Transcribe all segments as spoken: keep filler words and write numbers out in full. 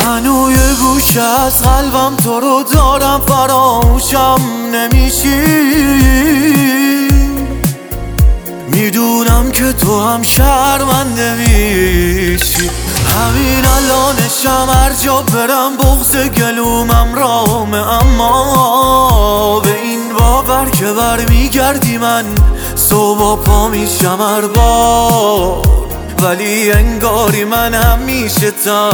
هنوز یه گوشه از قلبم تو رو دارم، فراموشم نمیشی. میدونم که تو هم شرمنده میشی. همین الانشم هر جا برم بغض گلومم رامه، اما به این باور که برمیگردی من صبح پا میشم هر بار، ولی انگاری من همیشه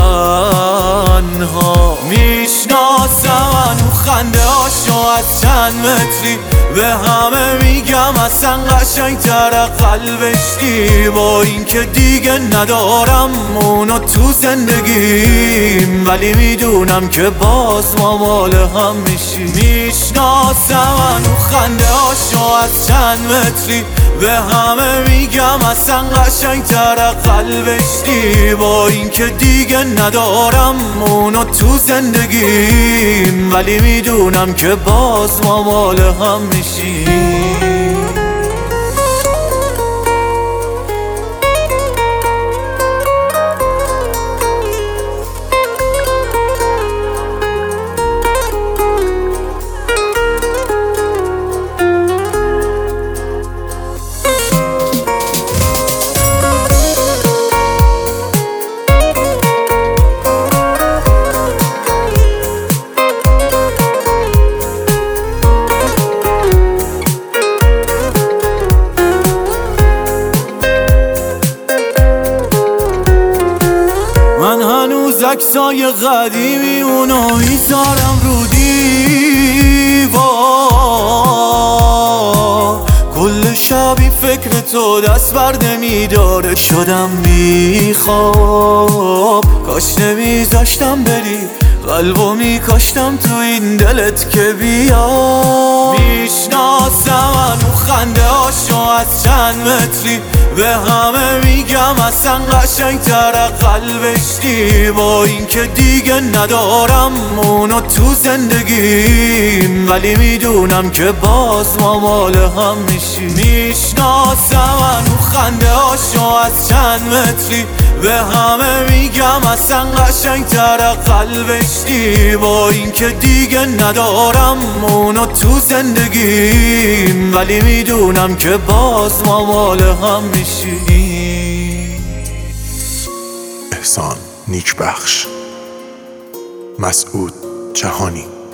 تنها. میشناسم هنو خنده هاشو از چند متری، به همه میگم اصلا قشنگ‌تره قلبش دی. با این که دیگه ندارم اونو تو زندگیم، ولی میدونم که باز ما مال هم میشیم. میشناسم هنو خنده هاشو از چند متری، به همه میگم اصلا قشنگ‌تره قلبش دی. با این که دیگه ندارم اونو تو زندگیم، ولی میدونم که باز ما مال هم میشیم. من هنوز عکسای قدیمی اونو میذارم رو دیوار، کل شب این فکر تو دست بر نمیداره. شدم بیخواب، کاش نمیذاشتم بری، قلبو میکاشتم تو این دلت که بیا. میشناسم هنو خنده هاشو از چند متری، به همه میگم اصلا قشنگ‌تره قلبش دی. با این که دیگه ندارم اونو تو زندگیم، ولی میدونم که باز ما مال هم میشیم. میشناسم هنو خنده هاشو از چند متری، به همه میگم اصلا قشنگ‌تره قلبش دی. با این که دیگه ندارم اونو تو زندگیم، ولی میدونم که باز ما مال هم میشیم. احسان نیکبخش، مسعود جهانی.